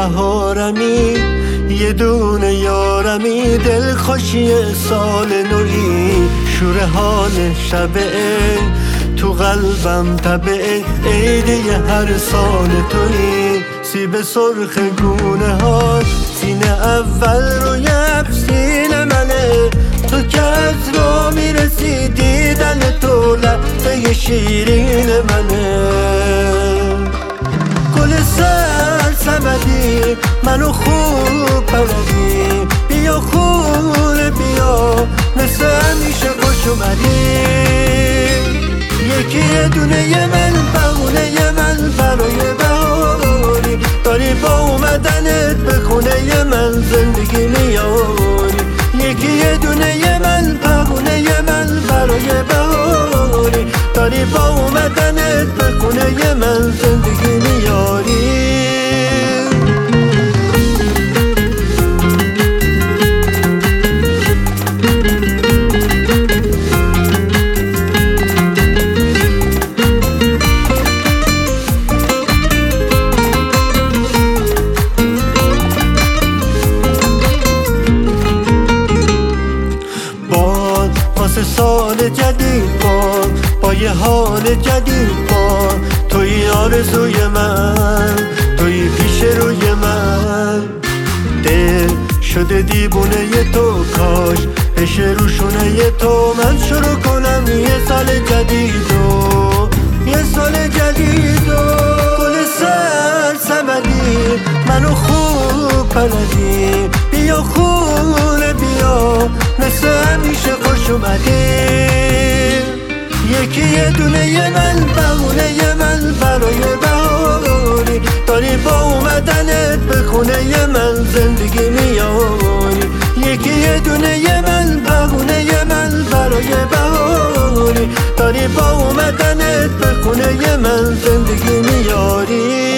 بهارمی، یه دونه یارمی، دلخوشی سال نوی، شور حال شب عید تو قلبم تبه، عیدی هر سال توی، سیب سرخ گونه ها سینه اول روی سینه منه، تو که از ما میرسی دیدن تو لحظه شیرین منه. گل سرسبدی منو خوب بلدی، بیا خونه بیا مثل همیشه خوش اومدی، یکی دونه من بهونه من برای بهاری، داری با اومدنت به خونه من زندگی میاری، یکی دونه من بهونه من برای بهاری، داری با اومدنت به خونه من زندگی میاری. واسه سال جدید با یه حال جدید توی آرزوی من، توی پیش روی من، دل شده دیوونه تو، کاش بشه روشونه تو من شروع کنم یه سال جدیدو، یه سال جدیدو. گل سرسبدی منو خوب بلدی، بیا خونه بیا مثل همیشه خوش اومدی، یکی دونه من بهونه من برای بهاری، داری با اومدنت به خونه من زندگی میاری، یکی دونه من بهونه من برای بهاری، داری با اومدنت به خونه من زندگی میاری.